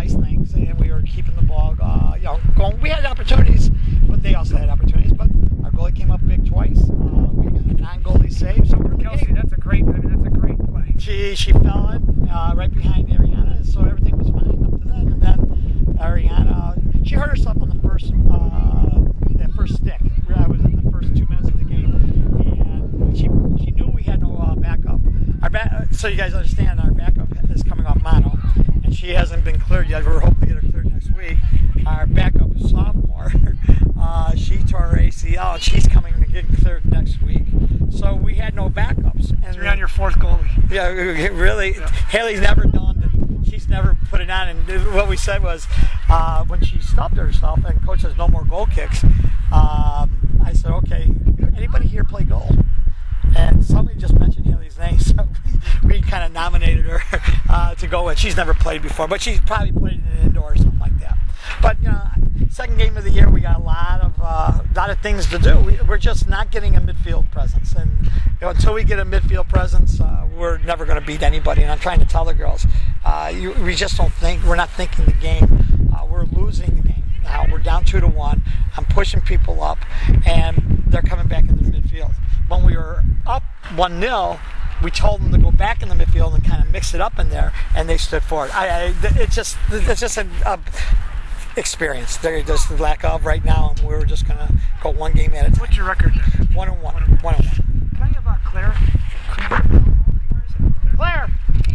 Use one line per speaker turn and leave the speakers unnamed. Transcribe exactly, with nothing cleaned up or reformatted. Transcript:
nice things, and we were keeping the ball, uh, you know, going. We had opportunities, but they also had opportunities. But our goalie came up big twice. Uh, we got a non-goalie save. So we're
Kelsey, that's a great. I mean, that's a great play.
She she fell in uh, right behind Ariana, so everything was fine up to then. And then Ariana, she hurt herself on the first uh, that first stick. I was in the first two minutes of the game, and she she knew we had no uh, backup. Our ba- so you guys understand, our backup is coming off mono, and she hasn't been cleared yet. We're hoping to get her cleared next week. Our backup sophomore, uh, she tore her A C L, and she's coming to get cleared next week. So we had no backups. And
so you're on your fourth goalie.
Yeah, really. Yeah. Haley's never done it. She's never put it on. And what we said was, uh, when she stopped herself, and coach says no more goal kicks, um, I said, okay, anybody here play goal? And somebody just mentioned Haley's name, so we, we kind of nominated her uh, to go with. She's never played before, but she's probably played in an indoor or something like that. But, you know, second game of the year, we got a lot of uh, lot of things to do. We, we're just not getting a midfield presence. And you know, until we get a midfield presence, uh, we're never going to beat anybody. And I'm trying to tell the girls, uh, you, we just don't think, we're not thinking the game. Uh, we're losing the game now. We're down two to one. I'm pushing people up, and they're coming back into the midfield. When we were up one nil, we told them to go back in the midfield and kind of mix it up in there, and they stood for it. I, I, it's just, it's just a, a experience. There's just the lack of right now, and we're just going to go one game at a time.
What's your record?
One and one. One and one.
Can I have uh, Claire?